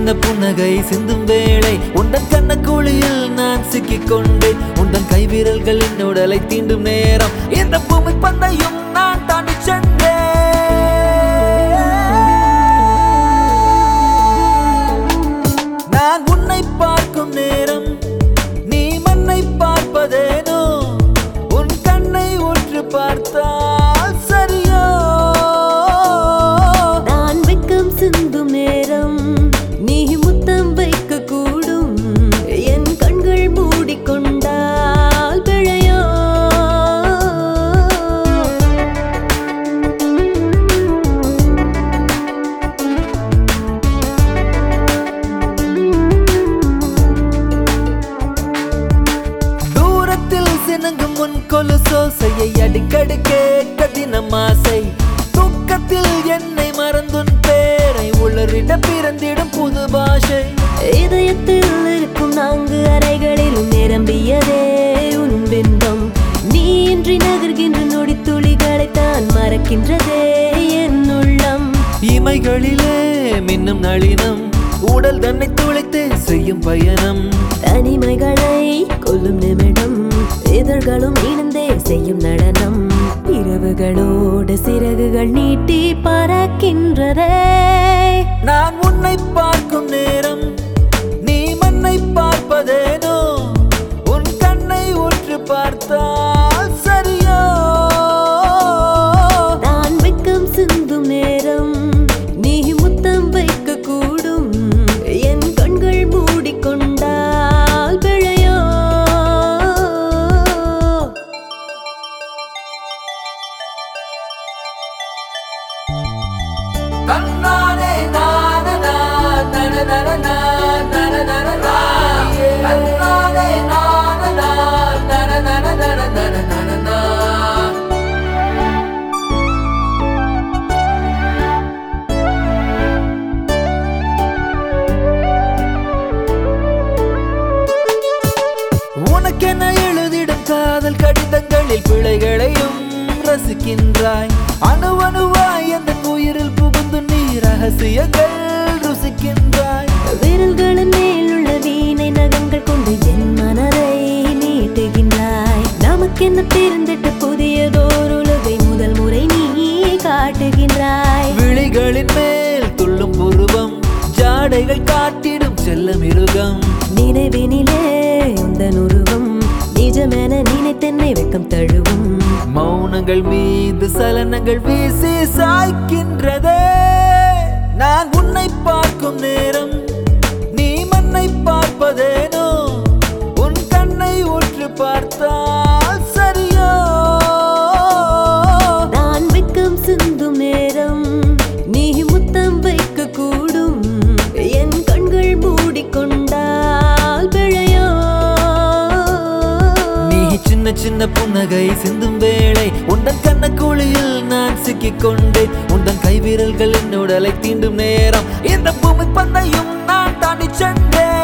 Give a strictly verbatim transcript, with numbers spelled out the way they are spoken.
சின்ன புன்னகை சிந்தும் வேளை உந்தன் கண்ண குழியில் நான் சிக்கிக் கொண்டேன். உந்தன் கைவிரல்களின் உடலை தீண்டும் நேரம் இந்த பூமி பந்தையும் நான் தாண்டி சென்றேன். நான் உன்னை பார்க்கும் நேரம் நீ மண்ணை பார்ப்பதேனோ, உன் கண்ணை உற்று பார்த்தால் சரியோ. நான் வெக்கம் சிந்தும் நேரம் நீ முத்தம் வைக்க கூடும், என் கண்கள் மூடிக்கொண்டால் பிழையோ. தூரத்தில் சினங்கும் முன் கொலுசோசையை அடிக்கடி கேட்க தினம் ஆசை. தூக்கத்தில் என்னை மறந்துன் பேரை உளறிட பிறந்திடும் புது பாஷை. இதயத்தில் இருக்கும் நான்கு அறைகளிலும் நிரம்பியதே உன் பின்பம். நீ இன்றி நகர்கின்ற நொடி துளிகளைத்தான் மறக்கின்றதே என் உள்ளம். இமைகளிலே மின்னும் நளினம் உடல் தன்னை துளைத்தே செய்யும் பயணம். தனிமைகளை கொல்லும் நிமிடம் இதழ்களும் இணைந்தே செய்யும் நடனம். இரவுகளோடு சிறகுகள் நீட்டி பறக்கின்றதே. நான் உன்னை பார்க்கும் நேரம் நீ மண்ணை பார்ப்பதேனோ, உன் கண்ணை உற்று பார்த்தால் சரியோ. நான் வெக்கம் சிந்தும் நேரம் நீ முத்தம் வைக்க கூடும், என் கண்கள் மூடிக்கொண்டால் பிழையோ. தன்னானே நானனா நனனனனா நனனனனா தன்னானே நானனா நனனனனா. உனக்கென எழுதிடும் காதல் கடிதங்களில் பிழைகளையும் ரசிக்கின்றாய். அணுவணுவாய் எந்த உயிரில் புகுந்து நீ ரகசியங்கள் ருசிக்கின்றாய். விரல்களின் மேலுள்ள வீணை நகங்கள் கொண்டு என் மனதை நீட்டுகின்றாய். நமக்கென்ன தெரிந்திட்டு புதியதோர் உலகை முதல் முறை நீ காட்டுகின்றாய். விழிகளின் மேல் துள்ளும் புருவம் ஜாடைகள் காட்டிடும் செல்ல மிருகம். நினைவினிலே உந்தன் உருவம் நிஜமென நினைத்தென்னை வெக்கம் தழுவும். மௌனங்கள் மீது சலனங்கள் வீசி சாய்க்கின்றதே. நான் உன்னை பார்க்கும் நேரம் நீ மண்ணை பார்ப்பதேனோ, உன் கண்ணை உற்று பார்த்தால் சரியோ. நான் வெக்கம் சிந்தும் நேரம் நீ முத்தம் வைக்க கூடும், என் கண்கள் மூடிக்கொண்டால் பிழையோ. நீ சின்ன சின்ன புன்னகை சிந்தும் வேளை உந்தன் கண்ண குழியில் நான் சிக்கிக் கொண்டேன். உந்தன் கைவிரல்களின் உடலை தீண்டும் நேரம் இந்த பூமி பந்தையும் நான் தாண்டி சென்றேன்.